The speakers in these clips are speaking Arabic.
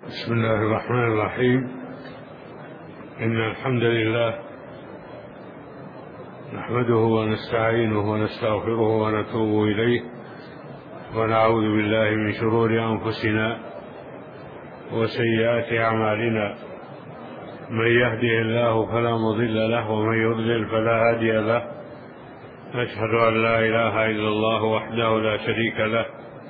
بسم الله الرحمن الرحيم. إن الحمد لله نحمده ونستعينه ونستغفره ونتوب إليه، ونعوذ بالله من شرور أنفسنا وسيئات أعمالنا. من يهده الله فلا مضل له، ومن يضلل فلا هادي له. أشهد أن لا إله إلا الله وحده لا شريك له،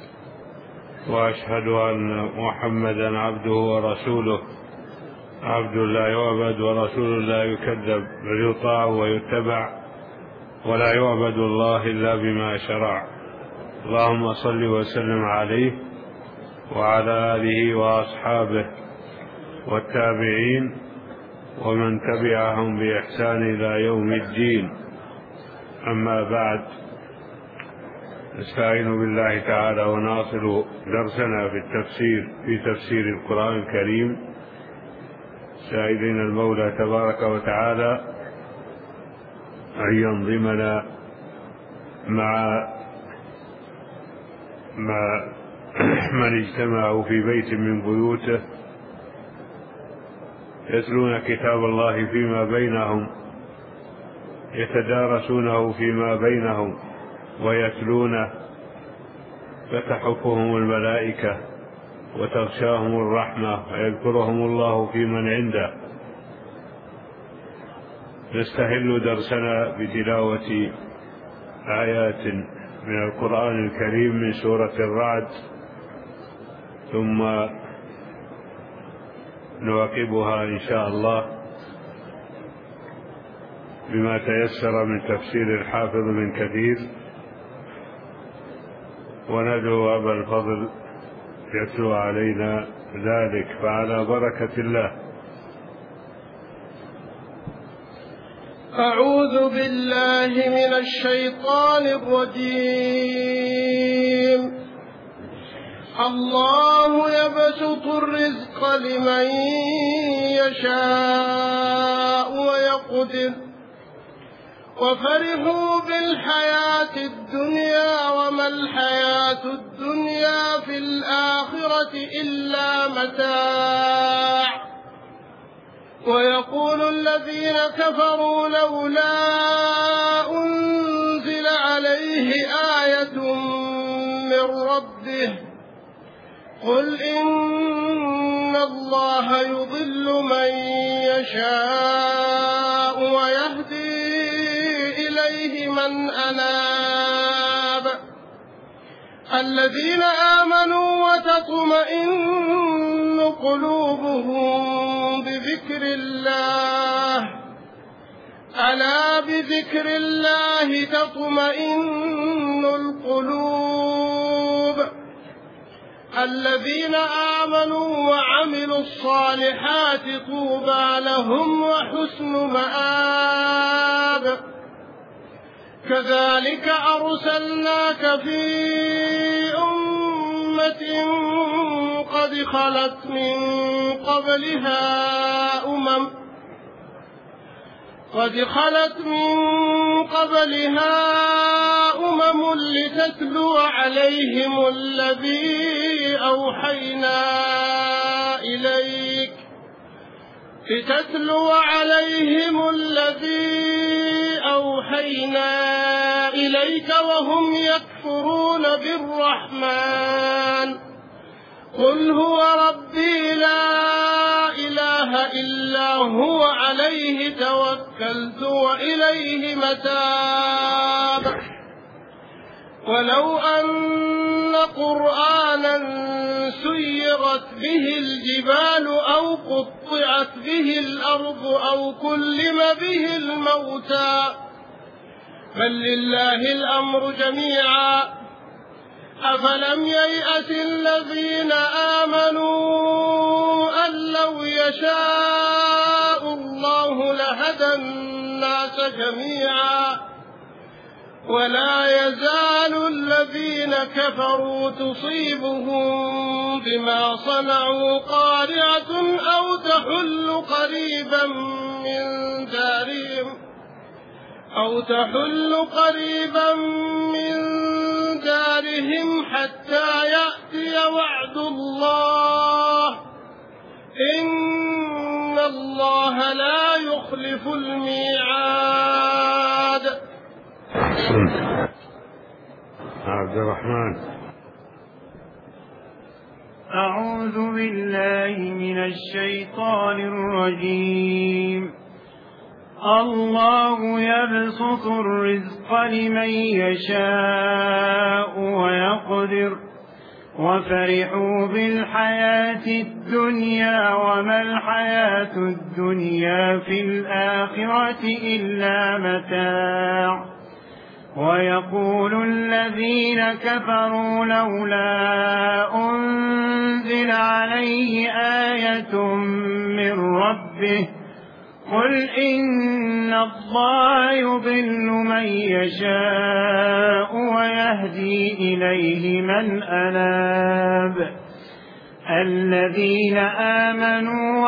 وأشهد أن محمدا عبده ورسوله، عبد لا يعبد ورسول لا يكذب، بل يطاع ويتبع، ولا يعبد الله إلا بما شرع. اللهم صل وسلم عليه وعلى آله وأصحابه والتابعين ومن تبعهم بإحسان إلى يوم الدين. أما بعد، نستعين بالله تعالى ونواصل درسنا في تفسير القرآن الكريم، سائلين المولى تبارك وتعالى أن ينظمنا مع من اجتمعوا في بيت من بيوته يتلون كتاب الله فيما بينهم، يتدارسونه فيما بينهم ويتلونه، فتحفهم الملائكة وتغشاهم الرحمة ويذكرهم الله في من عنده. نستهل درسنا بتلاوة آيات من القرآن الكريم من سورة الرعد، ثم نواكبها إن شاء الله بما تيسر من تفسير الحافظ من كثير، وندعو أبا الفضل يتلو علينا ذلك، فعلى بركة الله. أعوذ بالله من الشيطان الرجيم. الله يبسط الرزق لمن يشاء ويقدر، وفرحوا بالحياة الدنيا وما الحياة الدنيا في الآخرة إلا متاع. ويقول الذين كفروا لولا أنزل عليه آية من ربه، قل إن الله يضل من يشاء ويهدي إليه من أناب. الذين آمنوا وتطمئن قلوبهم بذكر الله، ألا بذكر الله تطمئن القلوب. الذين آمنوا وعملوا الصالحات طوبى لهم وحسن مآب. كذلك أرسلناك في أمة قد خلت من قبلها أمم لتتلو عليهم الذي أوحينا إليك وهم يكفرون بالرحمن. قل هو ربي لا إله إلا هو عليه توكلت وإليه متاب. ولو أن قرآنا سيرت به الجبال أو قطعت به الأرض أو كلم به الموتى، بل لله الأمر جميعا. أفلم ييأس الذين آمنوا أن لو يشاء الله لهدى الناس جميعا. ولا يزال الذين كفروا تصيبهم بما صنعوا قارعة أو تحل قريبا من دارهم حتى يأتي وعد الله، إن الله لا يخلف الميعاد. عبد الرحمن. أعوذ بالله من الشيطان الرجيم. الله يبسط الرزق لمن يشاء ويقدر وفرحوا بالحياة الدنيا وما الحياة الدنيا في الآخرة إلا متاع. ويقول الذين كفروا لولا أنزل عليه آية من ربه قل إن الله يضل من يشاء ويهدي إليه من أناب. الذين آمنوا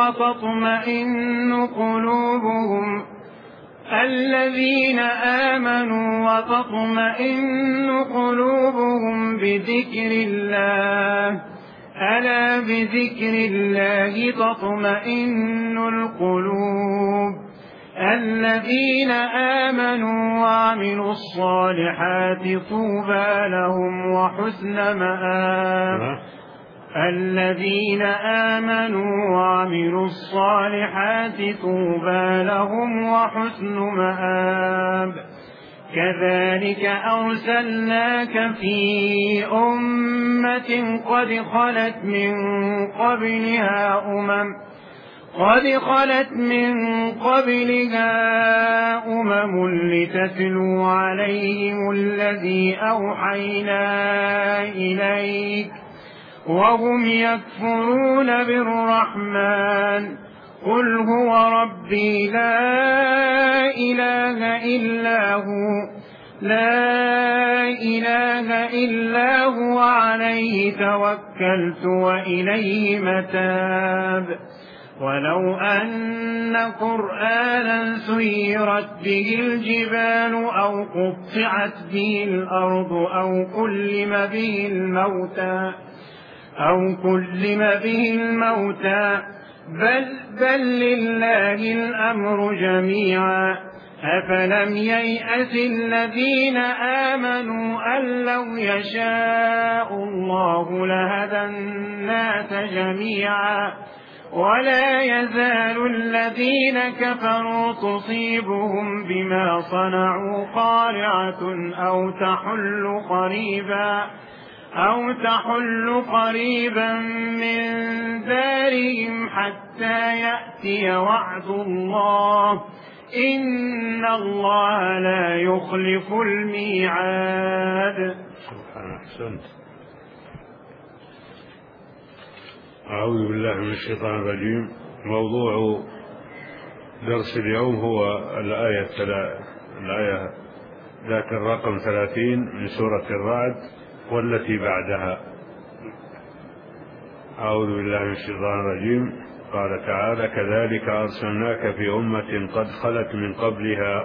وتطمئن قلوبهم بذكر الله ألا بذكر الله تطمئن القلوب. الذين آمنوا وعملوا الصالحات طوبى لهم وحسن مآب. الذين آمنوا وعملوا الصالحات طوبى لهم وحسن مآب. كذلك أرسلناك في أمة قد خلت من قبلها أمم لتتلو عليهم الذي أوحينا إليك وهم يكفرون بالرحمن قل هو ربي لا إله إلا هو عليه توكلت وإليه متاب. ولو أن قرآنا سيرت به الجبال أو قطعت به الأرض أو كلم به الموتى بل لله الأمر جميعا. أفلم ييأس الذين آمنوا أن لو يشاء الله لهدى الناس جميعا. ولا يزال الذين كفروا تصيبهم بما صنعوا قارعة أو تحل قريبا من دارهم حتى يأتي وعد الله إن الله لا يخلف الميعاد. أحسنت. أعوذ بالله من الشيطان الرجيم. موضوع درس اليوم هو الآية ذات الرقم 30 من سورة الرعد والتي بعدها. أعوذ بالله من الشيطان الرجيم. قال تعالى كذلك أرسلناك في أمة قد خلت من قبلها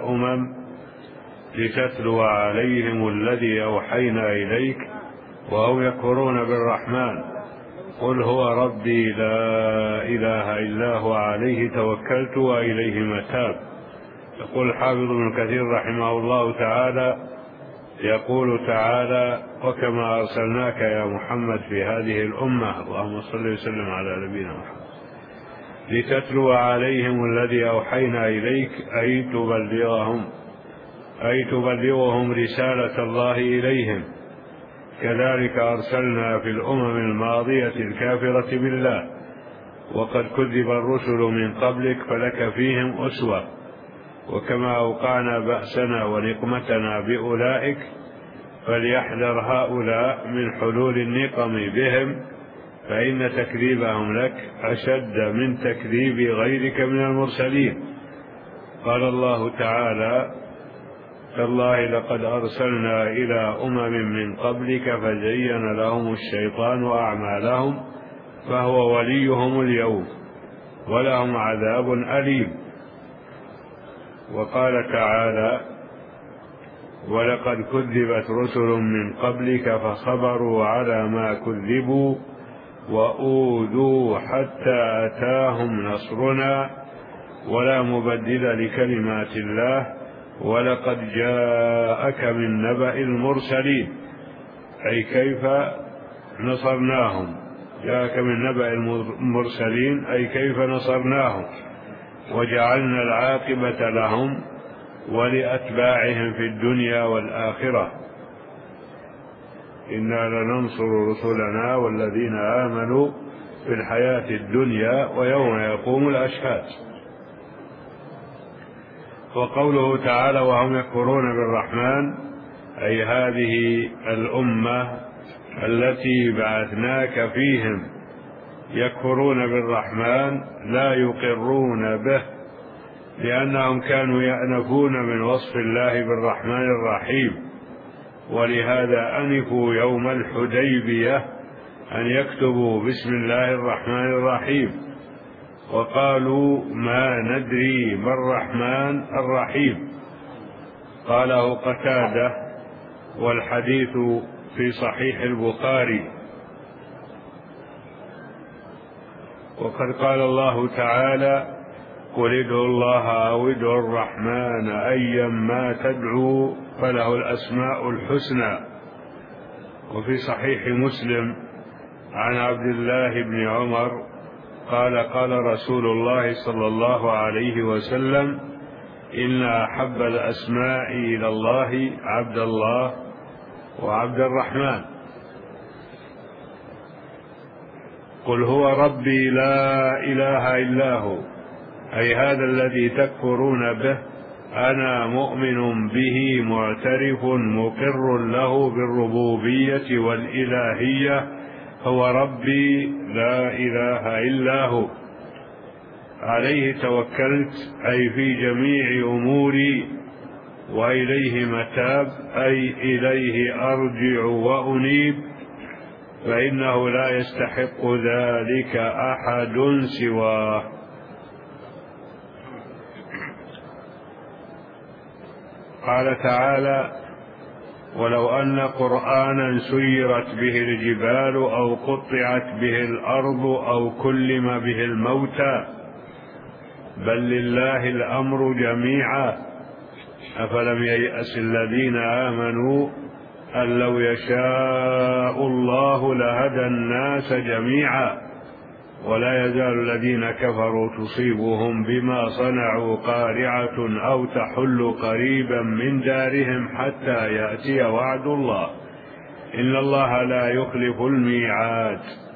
لتتلو عليهم الذي أوحينا إليك وهم يكفرون بالرحمن قل هو ربي لا إله إلا هو عليه توكلت وإليه متاب. يقول حافظ ابن كثير رحمه الله تعالى يقول تعالى وكما أرسلناك يا محمد في هذه الأمة اللهم صل وسلم على نبينا محمد لتتلو عليهم الذي أوحينا إليك أي تبلغهم رسالة الله إليهم. كذلك أرسلنا في الأمم الماضية الكافرة بالله وقد كذب الرسل من قبلك فلك فيهم أسوة. وكما أوقعنا بأسنا ونقمتنا بأولئك فليحذر هؤلاء من حلول النقم بهم فإن تكذيبهم لك أشد من تكذيب غيرك من المرسلين. قال الله تعالى تالله لقد أرسلنا إلى أمم من قبلك فزين لهم الشيطان أعمالهم فهو وليهم اليوم ولهم عذاب أليم. وقال تعالى ولقد كذبت رسل من قبلك فصبروا على ما كذبوا وأوذوا حتى أتاهم نصرنا ولا مبدل لكلمات الله ولقد جاءك من نبأ المرسلين، أي كيف نصرناهم. جاءك من نبأ المرسلين أي كيف نصرناهم وجعلنا العاقبة لهم ولأتباعهم في الدنيا والآخرة، إنا لننصر رسلنا والذين آمنوا في الحياة الدنيا ويوم يقوم الأشهاد. وقوله تعالى وهم يكفرون بالرحمن، أي هذه الأمة التي بعثناك فيهم يكفرون بالرحمن لا يقرون به، لأنهم كانوا يأنفون من وصف الله بالرحمن الرحيم، ولهذا أنفوا يوم الحديبية أن يكتبوا بسم الله الرحمن الرحيم، وقالوا ما ندري ما الرحمن الرحيم. قاله قتادة، والحديث في صحيح البخاري. وقد قال الله تعالى قل ادعوا الله أو ادعوا الرحمن أيما تدعوا فله الأسماء الحسنى. وفي صحيح مسلم عن عبد الله بن عمر قال قال رسول الله صلى الله عليه وسلم إن أحب الأسماء إلى الله عبد الله وعبد الرحمن. قل هو ربي لا إله إلا هو، أي هذا الذي تكفرون به أنا مؤمن به معترف مقر له بالربوبية والإلهية، هو ربي لا إله إلا هو، عليه توكلت أي في جميع أموري، وإليه متاب أي إليه أرجع وأنيب، فإنه لا يستحق ذلك أحد سواه. قال تعالى ولو أن قرآنا سيرت به الجبال أو قطعت به الأرض أو كلم به الموتى بل لله الأمر جميعا أفلم ييأس الذين آمنوا أن لو يشاء الله لهدى الناس جميعا ولا يزال الذين كفروا تصيبهم بما صنعوا قارعة أو تحل قريبا من دارهم حتى يأتي وعد الله إن الله لا يخلف الميعاد.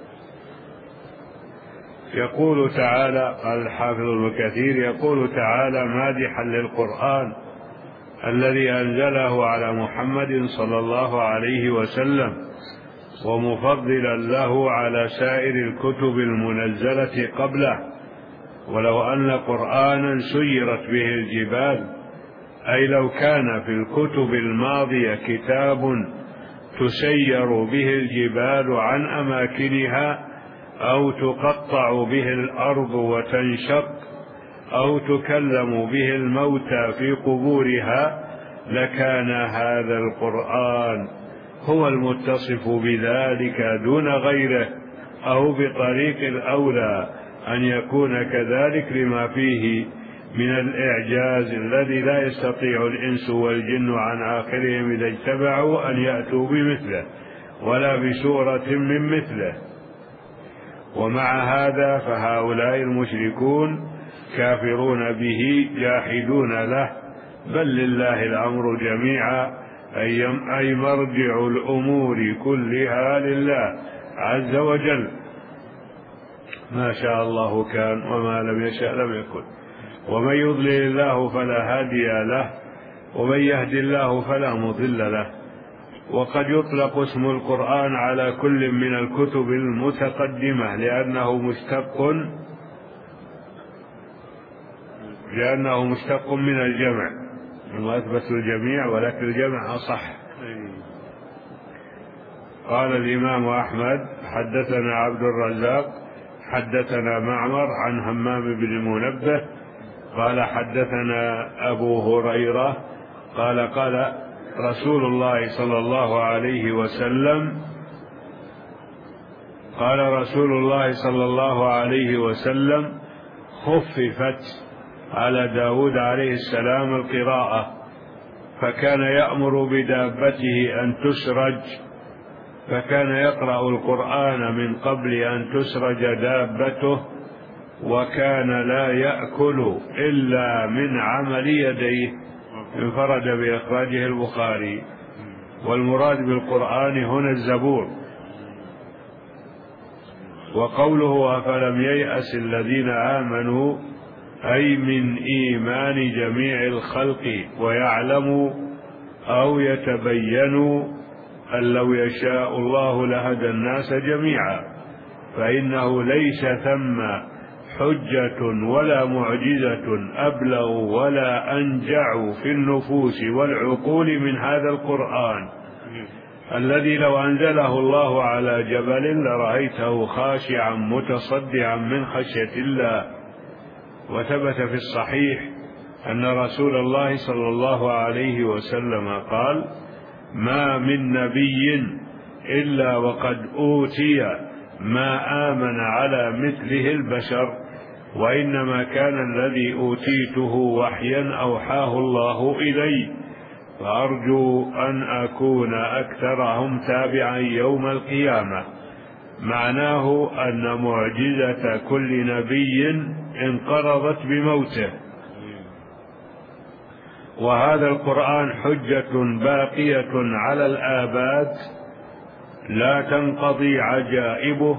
يقول تعالى قال الحافظ ابن كثير يقول تعالى مادحا للقرآن الذي أنزله على محمد صلى الله عليه وسلم ومفضلا له على سائر الكتب المنزلة قبله. ولو أن قرآنا سيرت به الجبال، أي لو كان في الكتب الماضية كتاب تسير به الجبال عن أماكنها أو تقطع به الأرض وتنشق أو تكلم به الموتى في قبورها لكان هذا القرآن هو المتصف بذلك دون غيره، أو بطريق الأولى أن يكون كذلك لما فيه من الإعجاز الذي لا يستطيع الإنس والجن عن آخرهم إذا اجتمعوا أن يأتوا بمثله ولا بسورة من مثله. ومع هذا فهؤلاء المشركون كافرون به جاحدون له، بل لله الأمر جميعا أي مرجع الأمور كلها لله عز وجل، ما شاء الله كان وما لم يشأ لم يكن. ومن يضلل الله فلا هادي له ومن يهد الله فلا مضل له. وقد يطلق اسم القرآن على كل من الكتب المتقدمة لأنه مشتق من الجمع، وأثبت الجميع ولكن الجمع أصح. قال الإمام أحمد حدثنا عبد الرزاق حدثنا معمر عن همام بن منبه قال حدثنا أبو هريرة قال رسول الله صلى الله عليه وسلم قال رسول الله صلى الله عليه وسلم: خففت على داود عليه السلام القراءة، فكان يأمر بدابته أن تسرج، فكان يقرأ القرآن من قبل أن تسرج دابته، وكان لا يأكل إلا من عمل يديه. انفرد بإخراجه البخاري. والمراد بالقرآن هنا الزبور. وقوله: أفلم ييأس الذين آمنوا، أي من إيمان جميع الخلق ويعلموا أو يتبينوا أن لو يشاء الله لهدى الناس جميعا، فإنه ليس ثم حجة ولا معجزة أبلغ ولا أنجع في النفوس والعقول من هذا القرآن الذي لو أنزله الله على جبل لرأيته خاشعا متصدعا من خشية الله. وثبت في الصحيح أن رسول الله صلى الله عليه وسلم قال: ما من نبي إلا وقد أوتي ما آمن على مثله البشر، وإنما كان الذي أوتيته وحيا أوحاه الله إلي، فأرجو أن أكون أكثرهم تابعا يوم القيامة. معناه أن معجزة كل نبي انقرضت بموته، وهذا القرآن حجة باقية على الآباد لا تنقضي عجائبه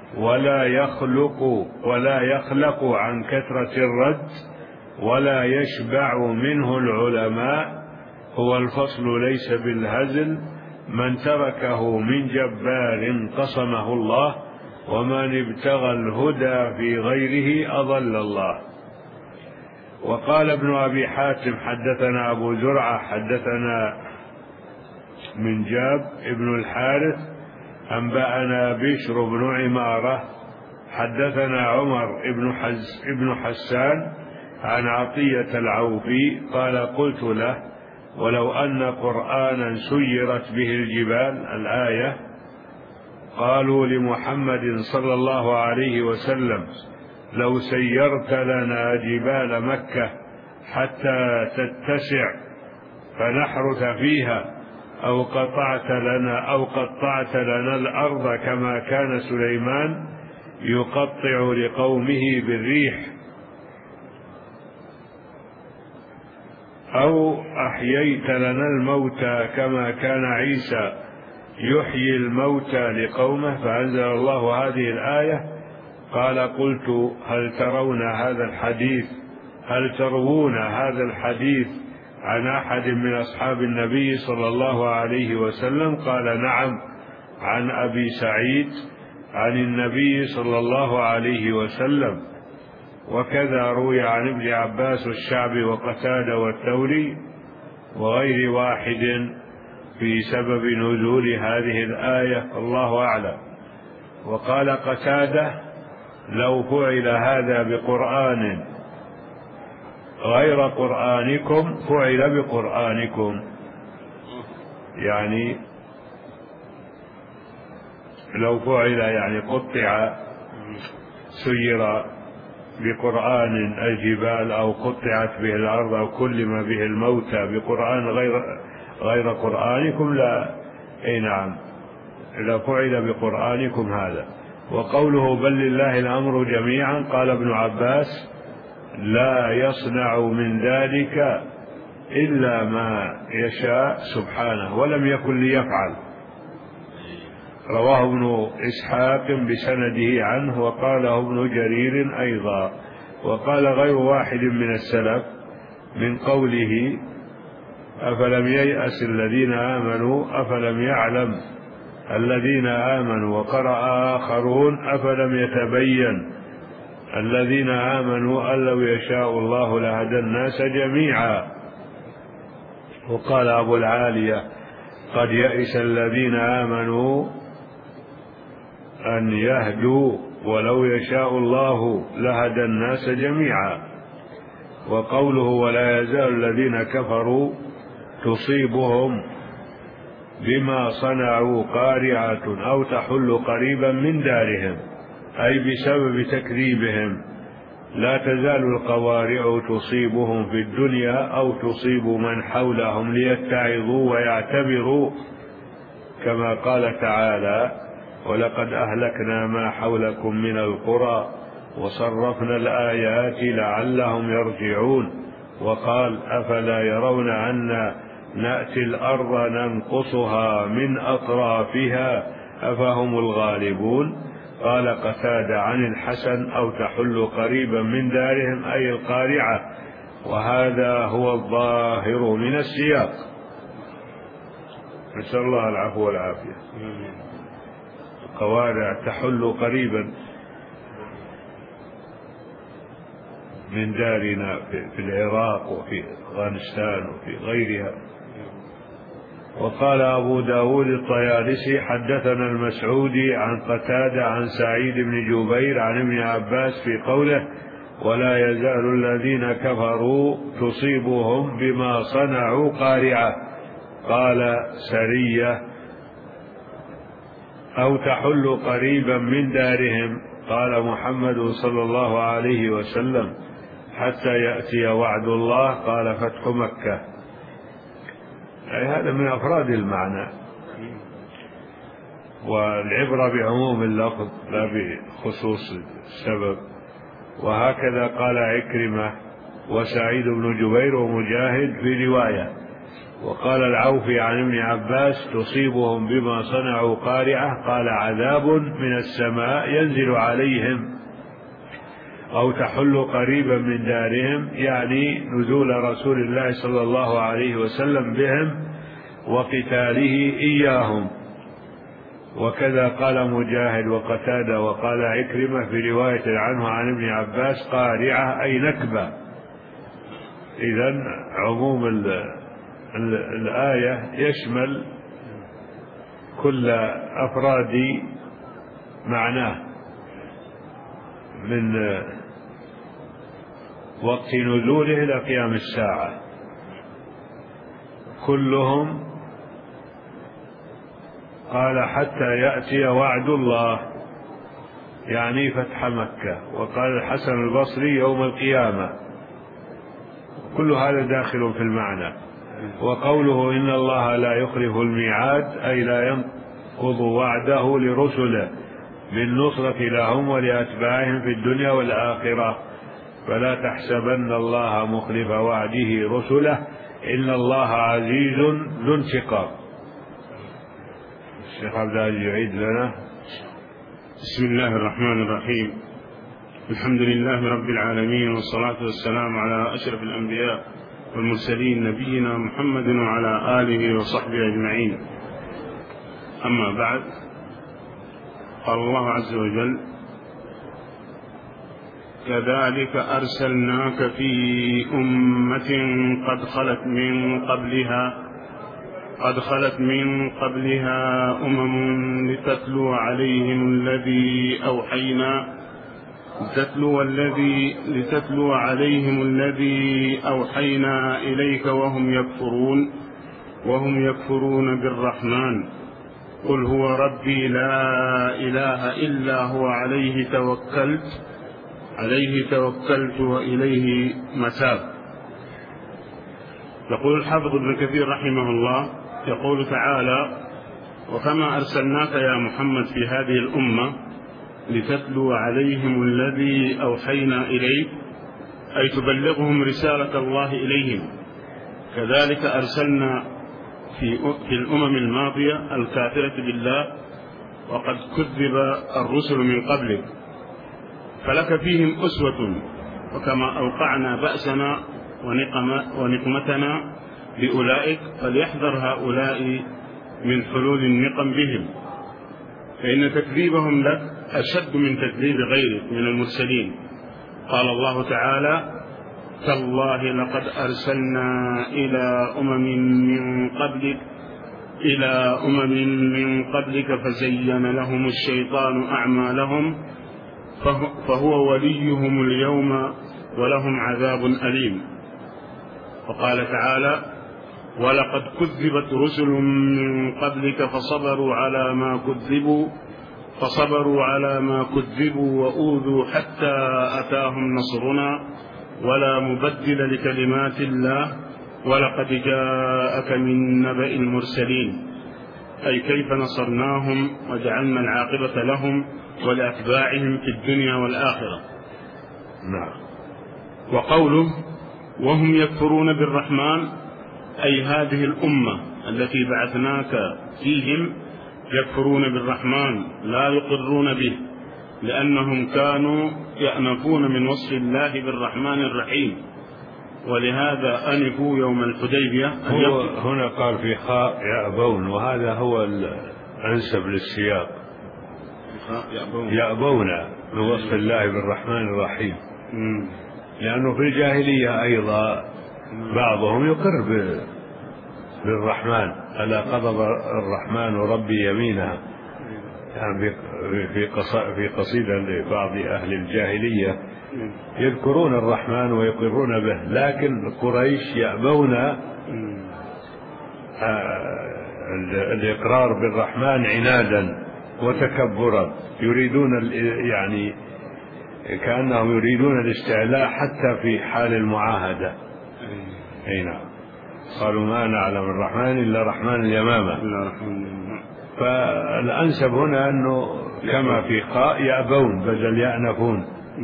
ولا يخلق عن كثرة الرد ولا يشبع منه العلماء. هو الفصل ليس بالهزل، من تركه من جبار قصمه الله، ومن ابتغى الهدى في غيره أضل الله. وقال ابن أبي حاتم: حدثنا أبو زرعة حدثنا من جاب ابن الحارث أنبأنا بشر بن عمارة حدثنا عمر ابن حسان عن عطية العوفي قال: قلت له: ولو أن قرآنا سيرت به الجبال، الآية. قالوا لمحمد صلى الله عليه وسلم: لو سيرت لنا جبال مكة حتى تتسع فنحرث فيها، أو قطعت لنا الأرض كما كان سليمان يقطع لقومه بالريح، أو أحييت لنا الموتى كما كان عيسى يحيي الموتى لقومه، فأنزل الله هذه الآية. قال: قلت: هل تروون هذا الحديث عن أحد من أصحاب النبي صلى الله عليه وسلم؟ قال: نعم، عن أبي سعيد عن النبي صلى الله عليه وسلم. وكذا روي عن ابن عباس والشعبي وقتادة والثوري وغير واحد في سبب نزول هذه الآية، الله أعلم. وقال قتادة: لو فعل هذا بقرآن غير قرآنكم فعل بقرآنكم، يعني لو فعل يعني قطع سير بقرآن الجبال أو قطعت به الأرض أو كلم به الموتى بقرآن غير قرآنكم، لا، أي نعم، إذا فعل بقرآنكم هذا. وقوله: بل لله الأمر جميعا، قال ابن عباس: لا يصنع من ذلك إلا ما يشاء سبحانه، ولم يكن ليفعل. رواه ابن إسحاق بسنده عنه، وقاله ابن جرير أيضا. وقال غير واحد من السلف من قوله: أفلم ييأس الذين آمنوا أفلم يعلم الذين آمنوا، وقرأ آخرون: أفلم يتبين الذين آمنوا أن لو يشاء الله لهدى الناس جميعا. وقال أبو العالية: قد يئس الذين آمنوا أن يهدوا ولو يشاء الله لهدى الناس جميعا. وقوله: ولا يزال الذين كفروا تصيبهم بما صنعوا قارعة أو تحل قريبا من دارهم، أي بسبب تكذيبهم. لا تزال القوارع تصيبهم في الدنيا أو تصيب من حولهم ليتعظوا ويعتبروا، كما قال تعالى: ولقد أهلكنا ما حولكم من القرى وصرفنا الآيات لعلهم يرجعون. وقال: أفلا يرون أنا نأتي الأرض ننقصها من أطرافها أفهم الغالبون. قال قتادة عن الحسن: أو تحل قريبا من دارهم، أي القارعة، وهذا هو الظاهر من السياق. نسأل الله العفو والعافية. القوارع تحل قريبا من دارنا في العراق وفي أفغانستان وفي غيرها. وقال أبو داود الطيالسي: حدثنا المسعودي عن قتادة عن سعيد بن جبير عن ابن عباس في قوله: ولا يزال الذين كفروا تصيبهم بما صنعوا قارعة. قال سرية: أو تحل قريبا من دارهم. قال محمد صلى الله عليه وسلم: حتى يأتي وعد الله. قال: فتح مكة. أي هذا من أفراد المعنى، والعبرة بعموم اللفظ لا بخصوص السبب. وهكذا قال عكرمة وسعيد بن جبير ومجاهد في رواية. وقال العوفي عن ابن عباس: تصيبهم بما صنعوا قارعة. قال: عذاب من السماء ينزل عليهم. أو تحل قريبا من دارهم، يعني نزول رسول الله صلى الله عليه وسلم بهم وقتاله إياهم. وكذا قال مجاهد وقتادة. وقال عكرمة في رواية عنه عن ابن عباس: قارعة أي نكبة. إذن عموم الآية يشمل كل أفراد معناه، من وقت نزوله إلى قيام الساعة، كلهم. قال: حتى يأتي وعد الله، يعني فتح مكة. وقال الحسن البصري: يوم القيامة. كل هذا داخل في المعنى. وقوله: إن الله لا يخلف الميعاد، أي لا ينقض وعده لرسله بالنصرة لهم ولأتباعهم في الدنيا والآخرة. فلا تحسبن الله مخلف وعده رسله، إن الله عزيز ذو انتقام. الشيخ عبد العزيز يعيد لنا. بسم الله الرحمن الرحيم. الحمد لله رب العالمين، والصلاة والسلام على أشرف الأنبياء والمرسلين، نبينا محمد وعلى آله وصحبه أجمعين. أما بعد، قال الله عز وجل: كذلك أرسلناك في أمة قد خلت من قبلها أمم لتتلو عليهم الذي أوحينا إليك وهم يكفرون بالرحمن. قل هو ربي لا إله إلا هو عليه توكلت وإليه متاب. يقول الحافظ ابن كثير رحمه الله: يقول تعالى: وكما أرسلناك يا محمد في هذه الأمة لتتلو عليهم الذي أوحينا إليك، أي تبلغهم رسالة الله إليهم، كذلك أرسلنا في الأمم الماضية الكافرة بالله وقد كذب الرسل من قبلك، فلك فيهم أسوة. وكما أوقعنا بأسنا ونقمتنا بأولئك، فليحذر هؤلاء من حلول النقم بهم، فإن تكذيبهم لك أشد من تكذيب غيرك من المرسلين. قال الله تعالى: تالله لقد أرسلنا إلى أمم من قبلك فزين لهم الشيطان أعمالهم فهو وليهم اليوم ولهم عذاب أليم. وقال تعالى: ولقد كذبت رسل من قبلك فصبروا على ما كذبوا وأوذوا حتى أتاهم نصرنا ولا مبدل لكلمات الله ولقد جاءك من نبأ المرسلين، أي كيف نصرناهم وجعلنا العاقبة لهم ولأتباعهم في الدنيا والآخرة. نعم. وقوله وهم يكفرون بالرحمن، أي هذه الأمة التي بعثناك فيهم يكفرون بالرحمن لا يقرون به، لأنهم كانوا يأنفون من وصف الله بالرحمن الرحيم، ولهذا أنفوا يوم الحديبية. هنا قال في خاء يأبون، وهذا هو الأنسب للسياق، يأبون من وصف الله بالرحمن الرحيم، لأنه في الجاهلية أيضا بعضهم يقر بالرحمن، ألا غضب الرحمن ربي يمينها، يعني في قصيدة لبعض أهل الجاهلية يذكرون الرحمن ويقرون به، لكن قريش يأبون الإقرار بالرحمن عنادا وتكبرا، يريدون يعني كأنهم يريدون الاستعلاء حتى في حال المعاهدة. أي نعم، قالوا ما نعلم الرحمن إلا رحمن اليمامة. فالأنسب هنا أنه كما في خاء يأبون بدل يأنفون.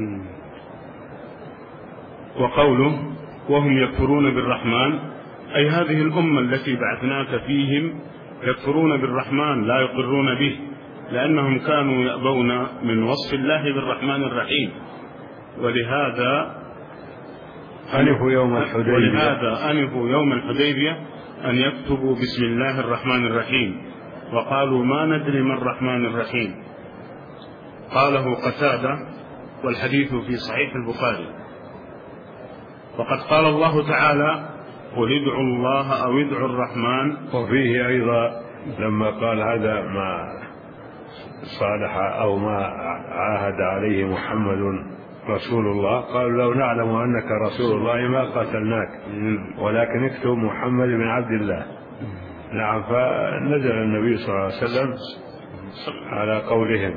وقوله وهم يكفرون بالرحمن، أي هذه الأمة التي بعثناك فيهم يكفرون بالرحمن لا يقرون به، لأنهم كانوا يأبون من وصف الله بالرحمن الرحيم، ولهذا أنفوا يوم الحديبية أن يكتبوا بسم الله الرحمن الرحيم، وقالوا ما ندري ما الرحمن الرحيم. قاله قتادة، والحديث في صحيح البخاري. وقد قال الله تعالى قل ادعوا الله أو ادعوا الرحمن. وفيه أيضا لما قال هذا ما صالح أو ما عاهد عليه محمد رسول الله، قالوا لو نعلم أنك رسول الله ما قاتلناك ولكن اكتب محمد بن عبد الله. نعم. فنزل النبي صلى الله عليه وسلم على قولهم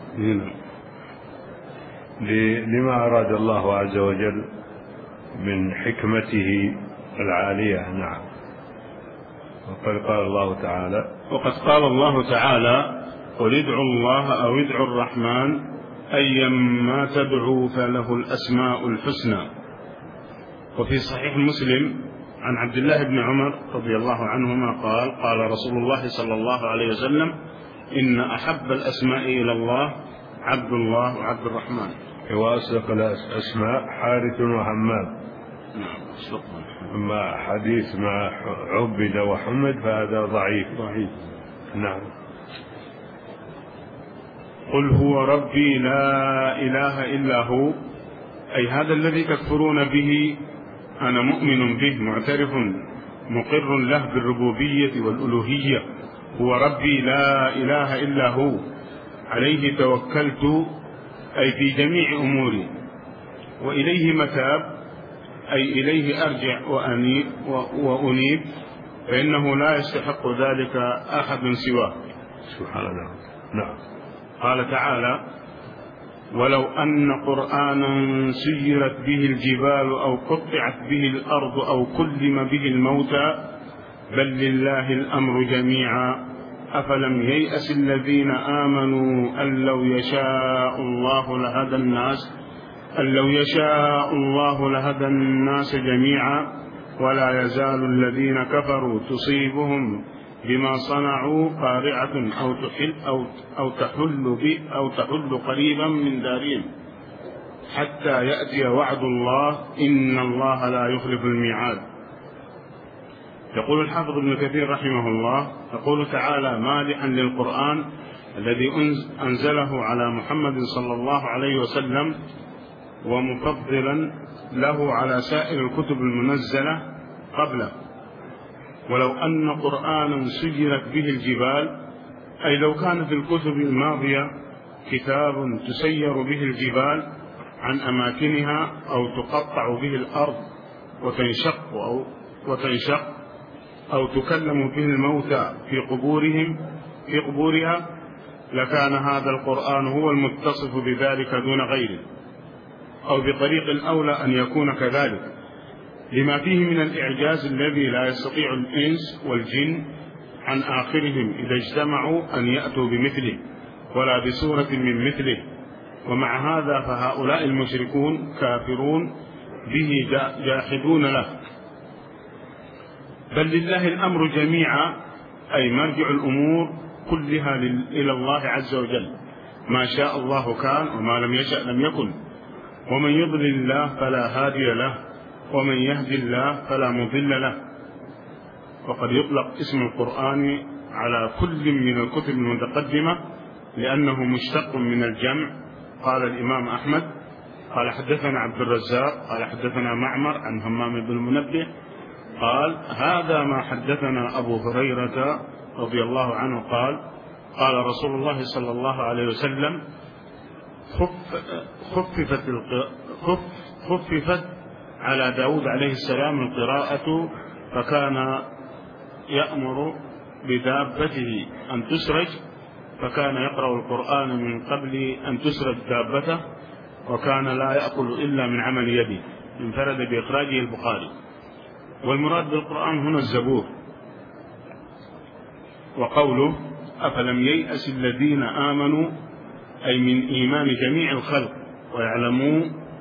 لما أراد الله عز وجل من حكمته العالية. نعم. وقد قال الله تعالى قل ادعوا الله أو ادعوا الرحمن أيما تدعوا فله الأسماء الحسنى. وفي صحيح مسلم عن عبد الله بن عمر رضي الله عنهما قال قال رسول الله صلى الله عليه وسلم إن أحب الأسماء إلى الله عبد الله وعبد الرحمن. وأصدق الأسماء حارث وحماد. أما حديث مع عبد وحمد فهذا ضعيف. نعم. قل هو ربي لا إله إلا هو، أي هذا الذي تكفرون به أنا مؤمن به معترف مقر له بالربوبية والألوهية. هو ربي لا إله إلا هو، عليه توكلت أي في جميع أموري، وإليه متاب أي إليه أرجع وأنيب، فإنه لا يستحق ذلك أحد سواه سبحانه. نعم. قال تعالى ولو أن قرآنا سيرت به الجبال أو قطعت به الأرض أو كلم به الموتى بل لله الأمر جميعا أفلم ييأس الذين آمنوا أن لو يشاء الله لهدى الناس جميعا ولا يزال الذين كفروا تصيبهم بما صنعوا قارعة أو تحل قريبا من دارهم حتى يأتي وعد الله إن الله لا يخلف الميعاد. يقول الحافظ ابن كثير رحمه الله يقول تعالى مادحا للقرآن الذي أنزله على محمد صلى الله عليه وسلم ومفضلا له على سائر الكتب المنزلة قبله. ولو أن قرآنا سيرت به الجبال، أي لو كان في الكتب الماضية كتاب تسير به الجبال عن أماكنها أو تقطع به الأرض وتنشق أو تكلم به الموتى في قبورها لكان هذا القرآن هو المتصف بذلك دون غيره، أو بطريق أولى أن يكون كذلك، لما فيه من الإعجاز الذي لا يستطيع الإنس والجن عن آخرهم إذا اجتمعوا أن يأتوا بمثله ولا بسورة من مثله. ومع هذا فهؤلاء المشركون كافرون به جاحدون له. بل لله الأمر جميعا، أي مرجع الأمور كلها إلى الله عز وجل، ما شاء الله كان وما لم يشأ لم يكن. ومن يضلل الله فلا هادي له، ومن يهدي الله فلا مضل له. وقد يطلق اسم القرآن على كل من الكتب المتقدمة لأنه مشتق من الجمع. قال الإمام أحمد قال حدثنا عبد الرزاق قال حدثنا معمر عن همام بن المنبه قال هذا ما حدثنا أبو هريرة رضي الله عنه قال قال رسول الله صلى الله عليه وسلم خففت على داود عليه السلام القراءة، فكان يأمر بدابته أن تسرج، فكان يقرأ القرآن من قبل أن تسرج دابته، وكان لا يأكل إلا من عمل يده. انفرد بإخراجه البخاري. والمراد بالقرآن هنا الزبور. وقوله أفلم ييأس الذين آمنوا، أي من إيمان جميع الخلق ويعلموا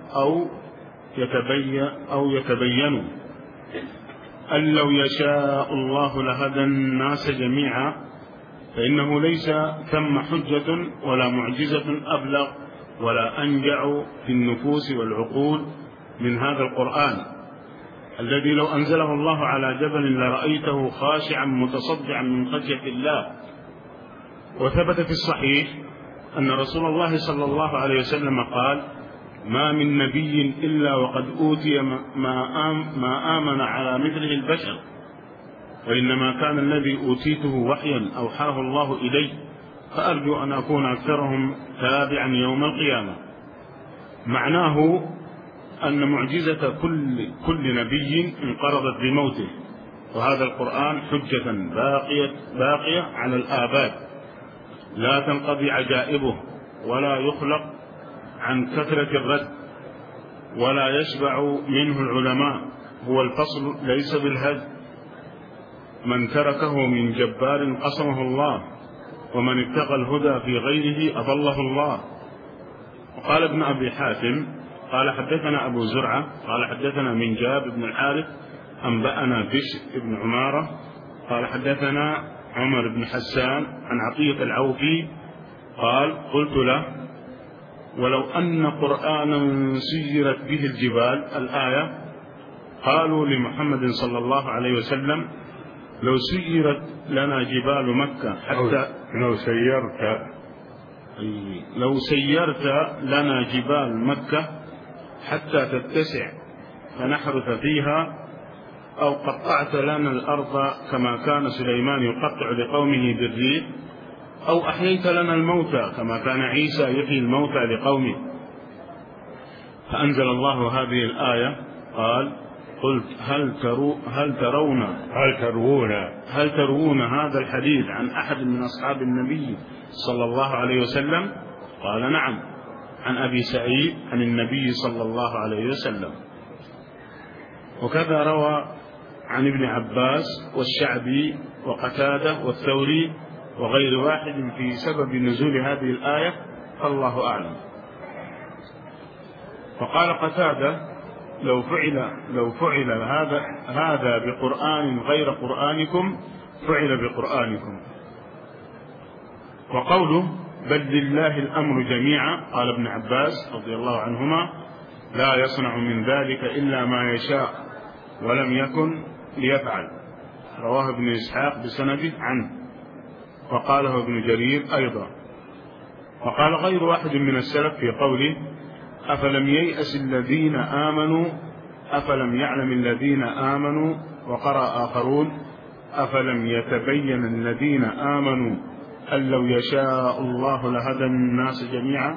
أو يتبينوا أن لو يشاء الله لهدى الناس جميعا، فإنه ليس ثم حجة ولا معجزة أبلغ ولا أنجع في النفوس والعقول من هذا القرآن الذي لو أنزله الله على جبل لرأيته خاشعا متصدعا من خشية الله. وثبت في الصحيح أن رسول الله صلى الله عليه وسلم قال ما من نبي إلا وقد أوتي ما آمن على مثله البشر، وإنما كان الذي أوتيته وحيا أوحاه الله إلي، فأرجو أن أكون أكثرهم تابعا يوم القيامة. معناه أن معجزة كل نبي انقرضت بموته، وهذا القرآن حجة باقية على الآباد لا تنقضي عجائبه، ولا يخلق عن كثرة الرد، ولا يشبع منه العلماء. هو الفصل ليس بالهد، من تركه من جبار قصمه الله، ومن ابتغى الهدى في غيره أضله الله. وقال ابن أبي حاتم قال حدثنا أبو زرعة قال حدثنا منجاب بن الحارث أنبأنا بشر بن عمارة قال حدثنا عمر بن حسان عن عطية العوفي قال قلت له ولو أن قرآنا سيرت به الجبال الآية. قالوا لمحمد صلى الله عليه وسلم لو سيرت لنا جبال مكة حتى لو سيرت لنا جبال مكة حتى تتسع فنحرث فيها، أو قطعت لنا الأرض كما كان سليمان يقطع لقومه بالريح، أو أحييت لنا الموتى كما كان عيسى يحيي الموتى لقومه. فأنزل الله هذه الآية قال قلت هل تروون هذا الحديث عن أحد من أصحاب النبي صلى الله عليه وسلم؟ قال نعم، عن أبي سعيد عن النبي صلى الله عليه وسلم. وكذا روى عن ابن عباس والشعبي وقتادة والثوري وغير واحد في سبب نزول هذه الآية، فالله أعلم. وقال قتادة لو فعل هذا بقرآن غير قرآنكم فعل بقرآنكم. وقوله بل لله الأمر جميعا قال ابن عباس رضي الله عنهما لا يصنع من ذلك إلا ما يشاء ولم يكن ليفعل. رواه ابن إسحاق بسنده عنه، وقاله ابن جرير أيضا. وقال غير واحد من السلف في قوله أفلم ييأس الذين آمنوا أفلم يعلم الذين آمنوا، وقرأ آخرون أفلم يتبين الذين آمنوا أن لو يشاء الله لهدى الناس جميعا.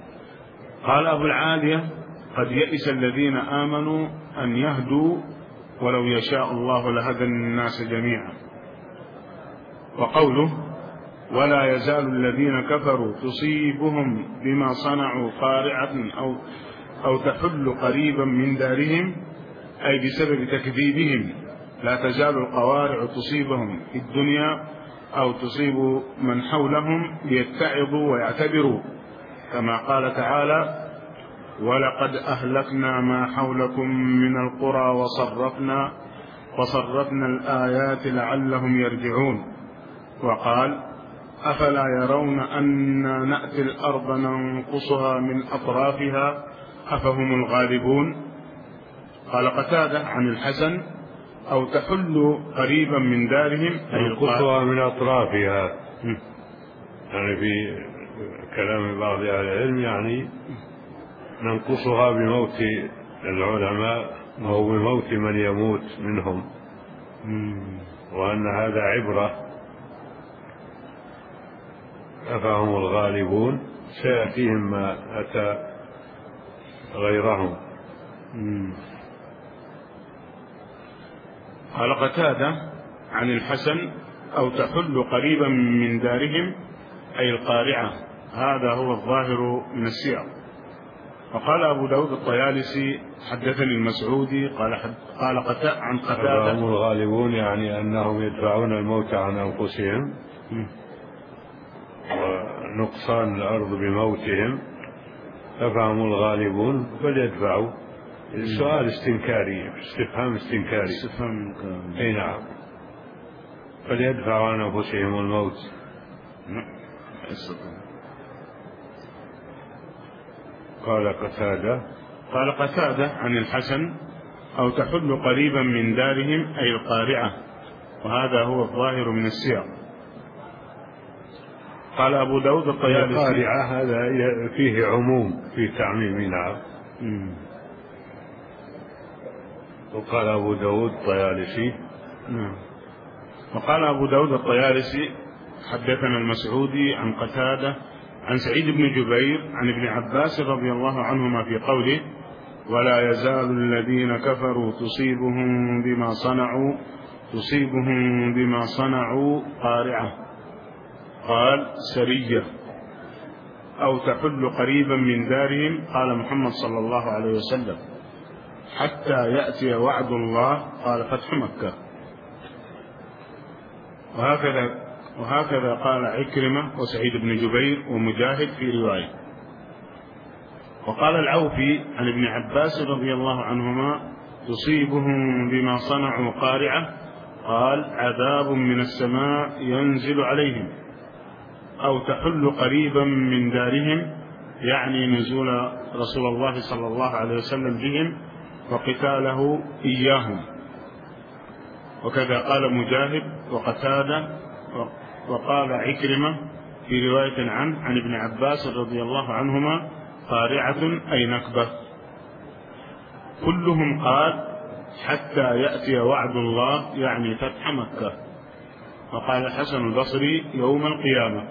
قال أبو العالية قد يئس الذين آمنوا أن يهدوا ولو يشاء الله لهدى الناس جميعا. وقوله ولا يزال الذين كفروا تصيبهم بما صنعوا قارعة أو تحل قريبا من دارهم، أي بسبب تكذيبهم لا تزال القوارع تصيبهم في الدنيا أو تصيب من حولهم ليتعظوا ويعتبروا، كما قال تعالى ولقد أهلكنا ما حولكم من القرى وصرفنا الآيات لعلهم يرجعون. وقال أفلا يرون أنا نأتي الأرض ننقصها من أطرافها أفهم الغالبون. قال قتادة عن الحسن أو تحل قريبا من دارهم أي ننقصها من أطرافها، يعني في كلام بعض أهل العلم يعني ننقصها بموت العلماء أو بموت من يموت منهم، وأن هذا عبرة أفهم الغالبون، سيأتيهم ما أتى غيرهم. قال قتادة عن الحسن أو تحل قريبا من دارهم أي القارعة، هذا هو الظاهر من السياق. وقال أبو داود الطيالسي حدثني المسعودي قال عن قتادة هم الغالبون يعني أنهم يدفعون الموت عن أنفسهم ونقصان الأرض بموتهم، فهم الغالبون فليدفعوا. السؤال استنكاري، استفهام استنكاري. أي نعم، فليدفعوا عن أنفسهم الموت. قال قتادة عن الحسن أو تحل قريبا من دارهم أي القارعة، وهذا هو الظاهر من السياق. قال أبو داود الطيالسي القارعة هذا فيه عموم في تعميم. نعم. وقال أبو داود الطيالسي وقال أبو داود الطيالسي حدثنا المسعودي عن قتادة عن سعيد بن جبير عن ابن عباس رضي الله عنهما في قوله ولا يزال الذين كفروا تصيبهم بما صنعوا قارعة، قال سرية أو تحل قريبا من دارهم، قال محمد صلى الله عليه وسلم حتى يأتي وعد الله، قال فتح مكة. وهكذا قال عكرمة وسعيد بن جبير ومجاهد في رواية. وقال العوفي عن ابن عباس رضي الله عنهما تصيبهم بما صنعوا قارعة، قال عذاب من السماء ينزل عليهم، أو تحل قريبا من دارهم، يعني نزول رسول الله صلى الله عليه وسلم بهم وقتاله إياهم. وكذا قال مجاهد وقتادة. وقال عكرمة في رواية عن ابن عباس رضي الله عنهما قارعة أي نكبة. كلهم قال حتى يأتي وعد الله، يعني فتح مكة. وقال الحسن البصري يوم القيامة.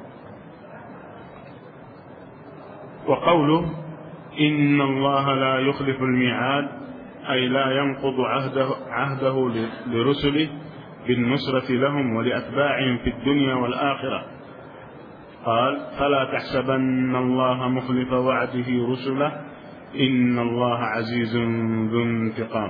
وقوله إن الله لا يخلف الميعاد، أي لا ينقض عهده لرسله بالنصرة لهم ولأتباعهم في الدنيا والآخرة. قال فلا تحسبن الله مخلف وعده رسله، إن الله عزيز ذو انتقام.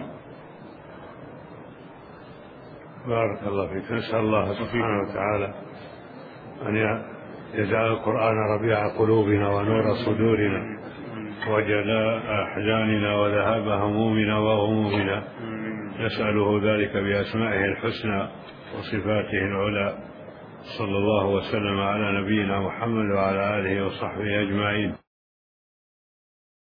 بارك الله فيك. نسأل الله سبحانه وتعالى أن يجعل القرآن ربيع قلوبنا ونور صدورنا وجلاء أحزاننا وذهاب همومنا وغمومنا، نسأله ذلك بأسمائه الحسنى وصفاته العلى. صلى الله وسلم على نبينا محمد وعلى آله وصحبه أجمعين.